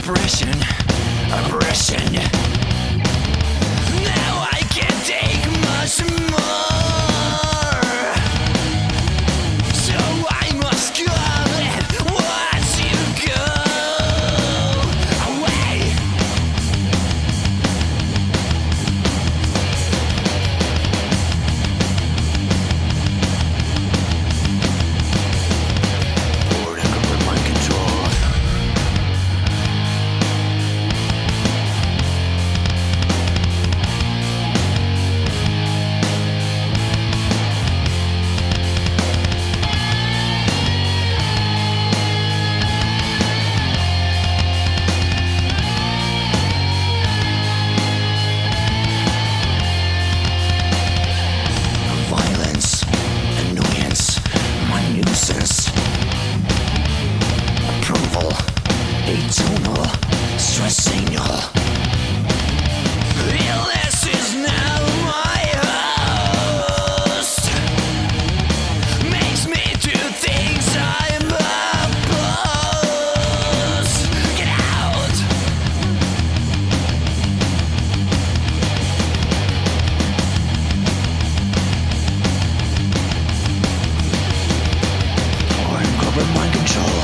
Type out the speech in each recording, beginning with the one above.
oppression, oppression. Now I can't take much more, so I must come and watch you go away. Bored and over mind control. Violence, annoyance, my nuisance. Approval, atonal, stress signal. Illness is now my host. Makes me do things I'm opposed. Get out! Power and corporate mind control.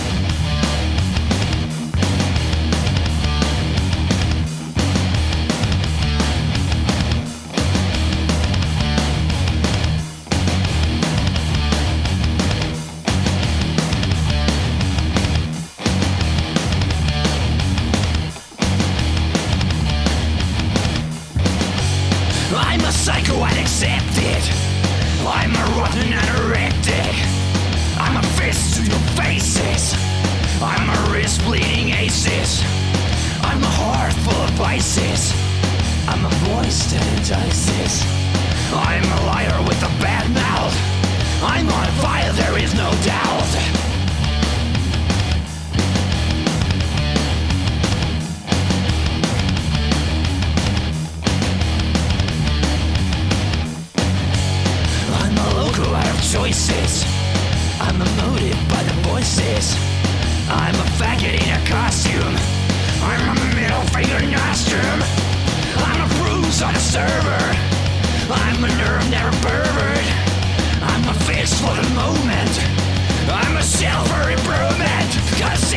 I'm a psycho and accepted. I'm a rotten anorectic. I'm a fist to your faces. I'm a wrist bleeding aces. I'm a heart full of vices. I'm a voice that entices. I'm a liar with a bad mouth. I'm on fire, there is no doubt. I'm a loco out of choices. I'm emoted by the voices. I'm a faggot in a costume. I'm a middle finger nostrum. I'm a bruise on a server. I'm a nerve never pervert. I'm a fist for the moment. I'm a shell for improvement. 'Cause